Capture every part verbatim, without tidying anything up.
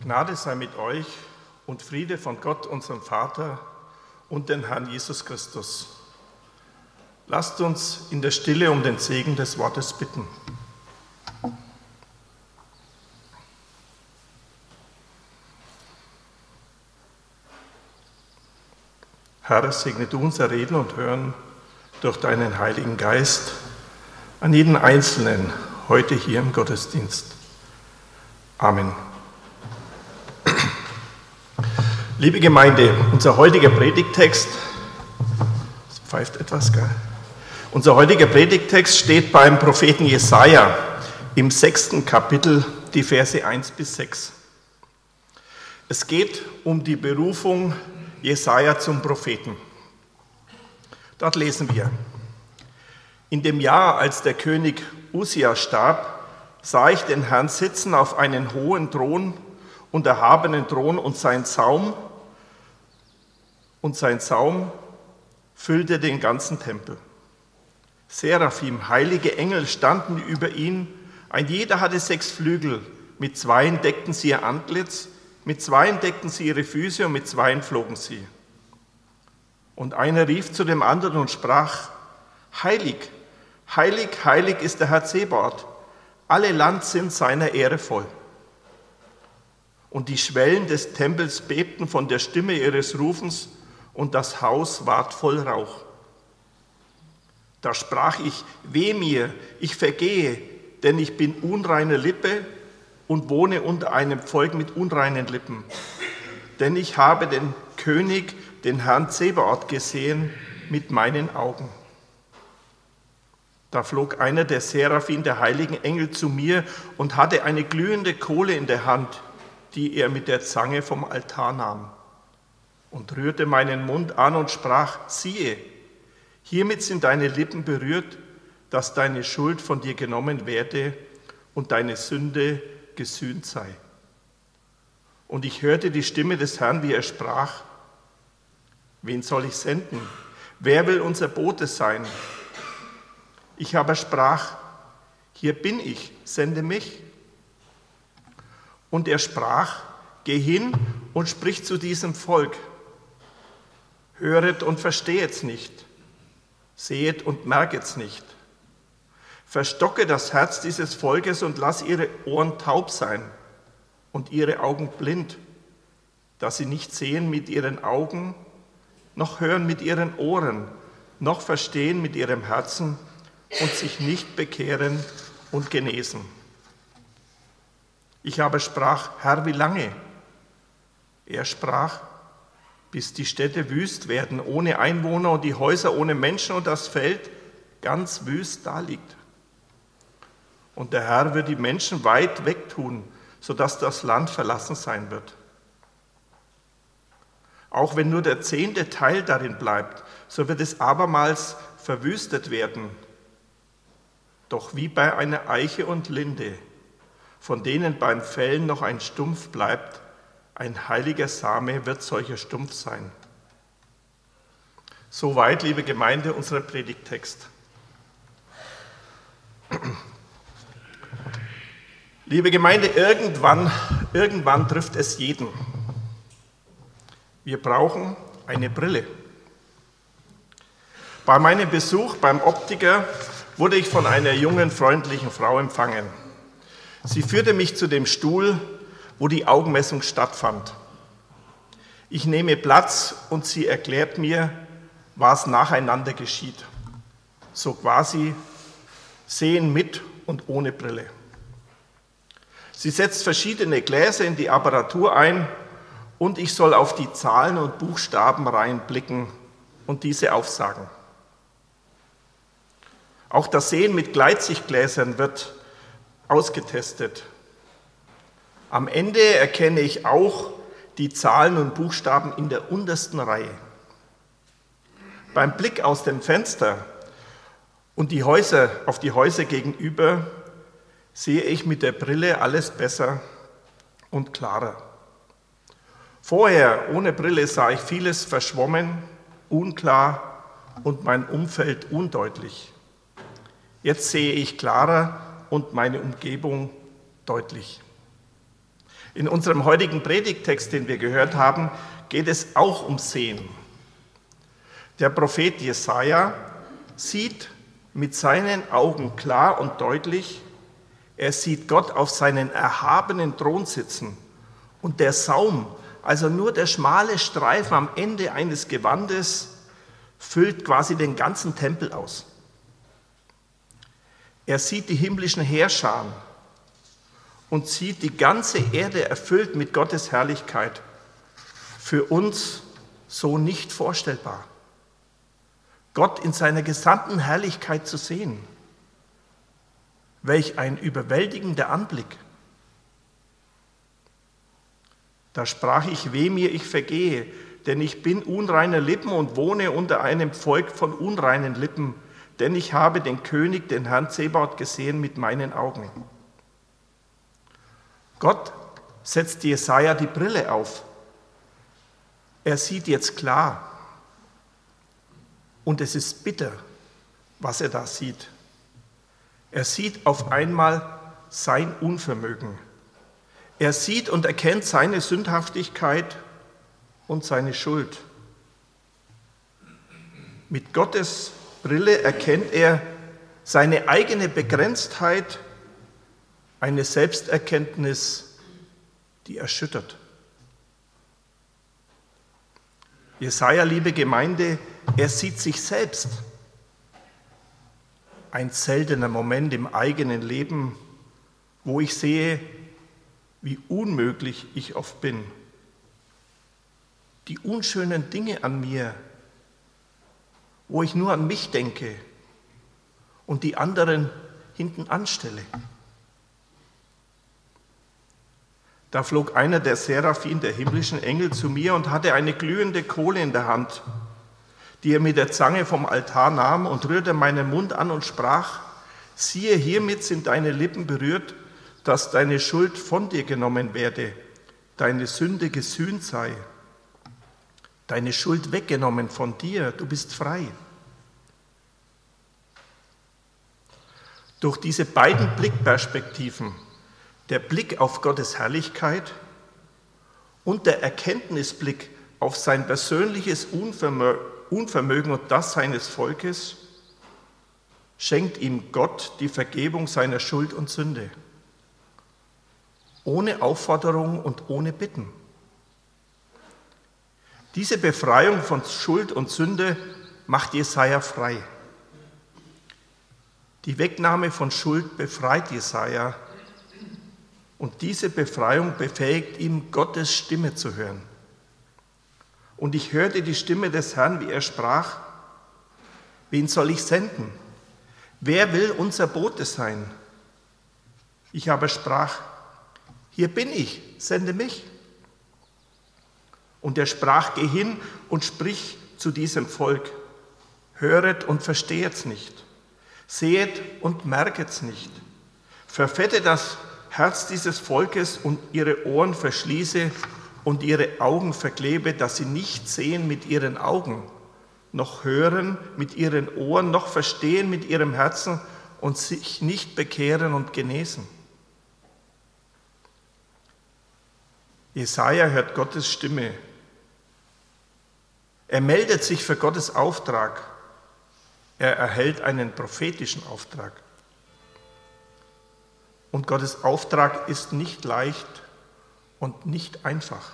Gnade sei mit euch und Friede von Gott, unserem Vater und dem Herrn Jesus Christus. Lasst uns in der Stille um den Segen des Wortes bitten. Herr, segne du unser Reden und Hören durch deinen Heiligen Geist an jeden Einzelnen heute hier im Gottesdienst. Amen. Liebe Gemeinde, unser heutiger Predigttext, das pfeift etwas, gell? Unser heutiger Predigttext steht beim Propheten Jesaja im sechsten Kapitel, die Verse eins bis sechs. Es geht um die Berufung Jesaja zum Propheten. Dort lesen wir: In dem Jahr, als der König Usia starb, sah ich den Herrn sitzen auf einen hohen Thron und erhabenen Thron, und sein Saum und sein Saum füllte den ganzen Tempel. Seraphim, heilige Engel, standen über ihn. Ein jeder hatte sechs Flügel. Mit zweien deckten sie ihr Antlitz, mit zweien deckten sie ihre Füße und mit zweien flogen sie. Und einer rief zu dem anderen und sprach: Heilig, heilig, heilig ist der Herr Zebaoth. Alle Land sind seiner Ehre voll. Und die Schwellen des Tempels bebten von der Stimme ihres Rufens, und das Haus ward voll Rauch. Da sprach ich: Weh mir, ich vergehe, denn ich bin unreiner Lippe und wohne unter einem Volk mit unreinen Lippen. Denn ich habe den König, den Herrn Zebaoth, gesehen mit meinen Augen. Da flog einer der Seraphim, der heiligen Engel, zu mir und hatte eine glühende Kohle in der Hand, die er mit der Zange vom Altar nahm, und rührte meinen Mund an und sprach: Siehe, hiermit sind deine Lippen berührt, dass deine Schuld von dir genommen werde und deine Sünde gesühnt sei. Und ich hörte die Stimme des Herrn, wie er sprach: Wen soll ich senden? Wer will unser Bote sein? Ich aber sprach: Hier bin ich, sende mich. Und er sprach: Geh hin und sprich zu diesem Volk. Höret und verstehet's nicht, sehet und merket's nicht. Verstocke das Herz dieses Volkes und lass ihre Ohren taub sein und ihre Augen blind, dass sie nicht sehen mit ihren Augen, noch hören mit ihren Ohren, noch verstehen mit ihrem Herzen und sich nicht bekehren und genesen. Ich aber sprach: Herr, wie lange? Er sprach: Bis die Städte wüst werden, ohne Einwohner, und die Häuser ohne Menschen und das Feld ganz wüst daliegt. Und der Herr wird die Menschen weit wegtun, sodass das Land verlassen sein wird. Auch wenn nur der zehnte Teil darin bleibt, so wird es abermals verwüstet werden. Doch wie bei einer Eiche und Linde, von denen beim Fällen noch ein Stumpf bleibt, ein heiliger Same wird solcher Stumpf sein. Soweit, liebe Gemeinde, unser Predigttext. Liebe Gemeinde, irgendwann, irgendwann trifft es jeden. Wir brauchen eine Brille. Bei meinem Besuch beim Optiker wurde ich von einer jungen, freundlichen Frau empfangen. Sie führte mich zu dem Stuhl, wo die Augenmessung stattfand. Ich nehme Platz und sie erklärt mir, was nacheinander geschieht. So quasi sehen mit und ohne Brille. Sie setzt verschiedene Gläser in die Apparatur ein und ich soll auf die Zahlen und Buchstaben reinblicken und diese aufsagen. Auch das Sehen mit Gleitsichtgläsern wird ausgetestet. Am Ende erkenne ich auch die Zahlen und Buchstaben in der untersten Reihe. Beim Blick aus dem Fenster und die Häuser, auf die Häuser gegenüber sehe ich mit der Brille alles besser und klarer. Vorher, ohne Brille, sah ich vieles verschwommen, unklar und mein Umfeld undeutlich. Jetzt sehe ich klarer und meine Umgebung deutlich. In unserem heutigen Predigttext, den wir gehört haben, geht es auch um Sehen. Der Prophet Jesaja sieht mit seinen Augen klar und deutlich, er sieht Gott auf seinen erhabenen Thron sitzen und der Saum, also nur der schmale Streifen am Ende eines Gewandes, füllt quasi den ganzen Tempel aus. Er sieht die himmlischen Heerscharen und sieht die ganze Erde erfüllt mit Gottes Herrlichkeit. Für uns so nicht vorstellbar. Gott in seiner gesamten Herrlichkeit zu sehen. Welch ein überwältigender Anblick. Da sprach ich, weh mir, ich vergehe, denn ich bin unreiner Lippen und wohne unter einem Volk von unreinen Lippen, denn ich habe den König, den Herrn Zebaoth, gesehen mit meinen Augen. Gott setzt Jesaja die Brille auf. Er sieht jetzt klar. Und es ist bitter, was er da sieht. Er sieht auf einmal sein Unvermögen. Er sieht und erkennt seine Sündhaftigkeit und seine Schuld. Mit Gottes Brille erkennt er seine eigene Begrenztheit, eine Selbsterkenntnis, die erschüttert. Jesaja, liebe Gemeinde, er sieht sich selbst. Ein seltener Moment im eigenen Leben, wo ich sehe, wie unmöglich ich oft bin. Die unschönen Dinge an mir, wo ich nur an mich denke und die anderen hinten anstelle. Da flog einer der Seraphim, der himmlischen Engel, zu mir und hatte eine glühende Kohle in der Hand, die er mit der Zange vom Altar nahm und rührte meinen Mund an und sprach, siehe, hiermit sind deine Lippen berührt, dass deine Schuld von dir genommen werde, deine Sünde gesühnt sei, deine Schuld weggenommen von dir, du bist frei. Durch diese beiden Blickperspektiven, der Blick auf Gottes Herrlichkeit und der Erkenntnisblick auf sein persönliches Unvermögen und das seines Volkes, schenkt ihm Gott die Vergebung seiner Schuld und Sünde. Ohne Aufforderung und ohne Bitten. Diese Befreiung von Schuld und Sünde macht Jesaja frei. Die Wegnahme von Schuld befreit Jesaja. Und diese Befreiung befähigt ihn, Gottes Stimme zu hören. Und ich hörte die Stimme des Herrn, wie er sprach, wen soll ich senden? Wer will unser Bote sein? Ich aber sprach, hier bin ich, sende mich. Und er sprach, geh hin und sprich zu diesem Volk, höret und verstehet's nicht, sehet und merket's nicht, verfette das Herz dieses Volkes und ihre Ohren verschließe und ihre Augen verklebe, dass sie nicht sehen mit ihren Augen, noch hören mit ihren Ohren, noch verstehen mit ihrem Herzen und sich nicht bekehren und genesen. Jesaja hört Gottes Stimme. Er meldet sich für Gottes Auftrag. Er erhält einen prophetischen Auftrag. Und Gottes Auftrag ist nicht leicht und nicht einfach.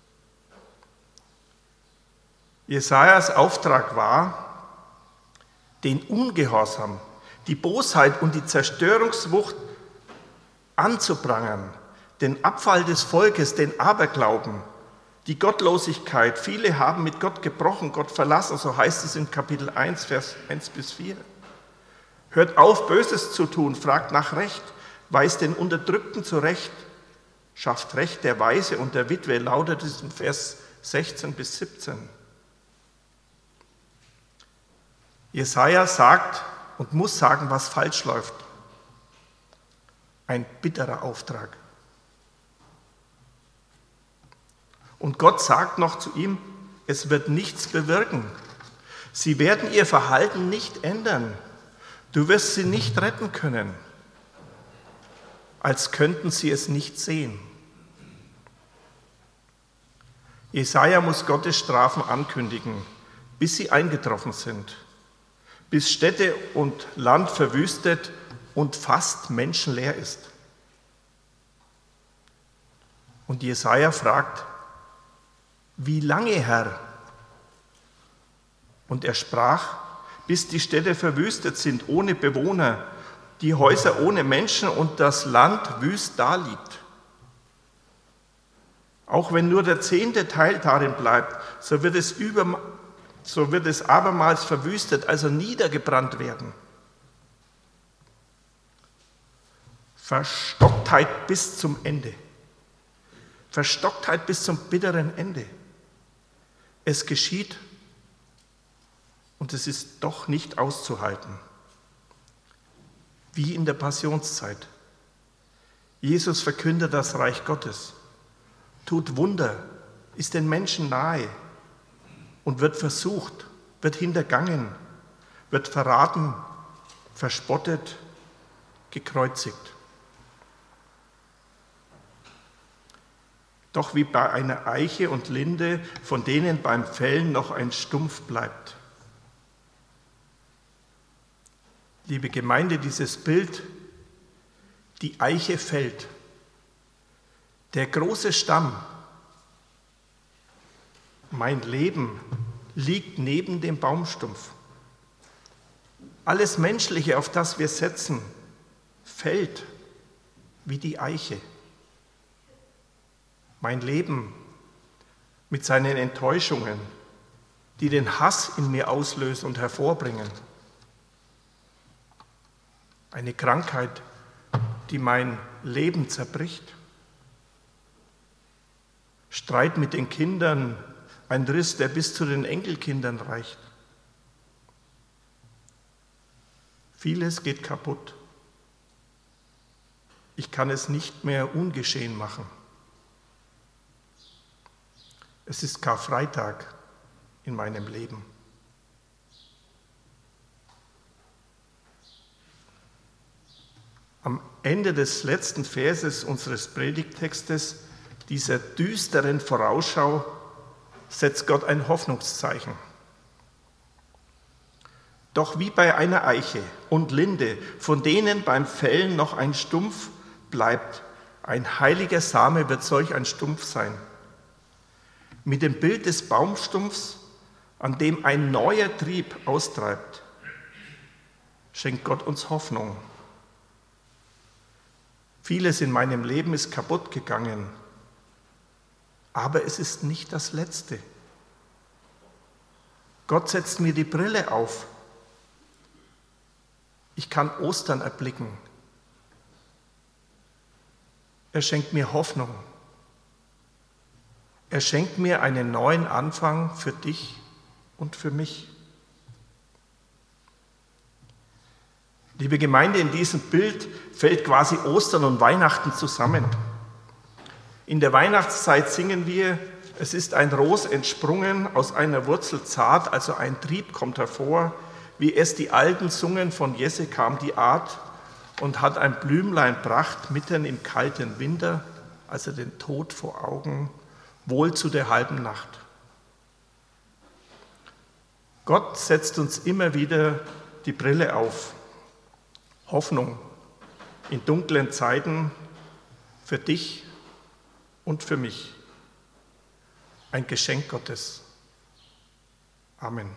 Jesajas Auftrag war, den Ungehorsam, die Bosheit und die Zerstörungswucht anzuprangern, den Abfall des Volkes, den Aberglauben, die Gottlosigkeit. Viele haben mit Gott gebrochen, Gott verlassen, so heißt es in Kapitel eins, Vers eins bis vier. Hört auf, Böses zu tun, fragt nach Recht, weist den Unterdrückten zurecht, schafft Recht der Weise und der Witwe, lautet es in Vers sechzehn bis siebzehn. Jesaja sagt und muss sagen, was falsch läuft. Ein bitterer Auftrag. Und Gott sagt noch zu ihm, es wird nichts bewirken. Sie werden ihr Verhalten nicht ändern. Du wirst sie nicht retten können, als könnten sie es nicht sehen. Jesaja muss Gottes Strafen ankündigen, bis sie eingetroffen sind, bis Städte und Land verwüstet und fast menschenleer ist. Und Jesaja fragt: Wie lange, Herr? Und er sprach: Bis die Städte verwüstet sind, ohne Bewohner, die Häuser ohne Menschen und das Land wüst daliegt. Auch wenn nur der zehnte Teil darin bleibt, so wird es, über, so wird es abermals verwüstet, also niedergebrannt werden. Verstocktheit bis zum Ende. Verstocktheit bis zum bitteren Ende. Es geschieht und es ist doch nicht auszuhalten. Wie in der Passionszeit. Jesus verkündet das Reich Gottes, tut Wunder, ist den Menschen nahe und wird versucht, wird hintergangen, wird verraten, verspottet, gekreuzigt. Doch wie bei einer Eiche und Linde, von denen beim Fällen noch ein Stumpf bleibt. Liebe Gemeinde, dieses Bild, die Eiche fällt. Der große Stamm, mein Leben, liegt neben dem Baumstumpf. Alles Menschliche, auf das wir setzen, fällt wie die Eiche. Mein Leben mit seinen Enttäuschungen, die den Hass in mir auslösen und hervorbringen. Eine Krankheit, die mein Leben zerbricht. Streit mit den Kindern, ein Riss, der bis zu den Enkelkindern reicht. Vieles geht kaputt. Ich kann es nicht mehr ungeschehen machen. Es ist Karfreitag in meinem Leben. Am Ende des letzten Verses unseres Predigttextes, dieser düsteren Vorausschau, setzt Gott ein Hoffnungszeichen. Doch wie bei einer Eiche und Linde, von denen beim Fällen noch ein Stumpf bleibt, ein heiliger Same wird solch ein Stumpf sein. Mit dem Bild des Baumstumpfs, an dem ein neuer Trieb austreibt, schenkt Gott uns Hoffnung. Vieles in meinem Leben ist kaputt gegangen, aber es ist nicht das Letzte. Gott setzt mir die Brille auf. Ich kann Ostern erblicken. Er schenkt mir Hoffnung. Er schenkt mir einen neuen Anfang für dich und für mich. Liebe Gemeinde, in diesem Bild fällt quasi Ostern und Weihnachten zusammen. In der Weihnachtszeit singen wir: Es ist ein Ros entsprungen, aus einer Wurzel zart, also ein Trieb kommt hervor, wie es die Alten sungen, von Jesse kam die Art und hat ein Blümlein pracht, mitten im kalten Winter, also den Tod vor Augen, wohl zu der halben Nacht. Gott setzt uns immer wieder die Brille auf. Hoffnung in dunklen Zeiten für dich und für mich. Ein Geschenk Gottes. Amen.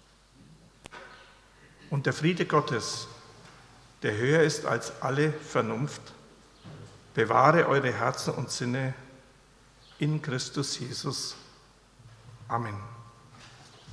Und der Friede Gottes, der höher ist als alle Vernunft, bewahre eure Herzen und Sinne in Christus Jesus. Amen.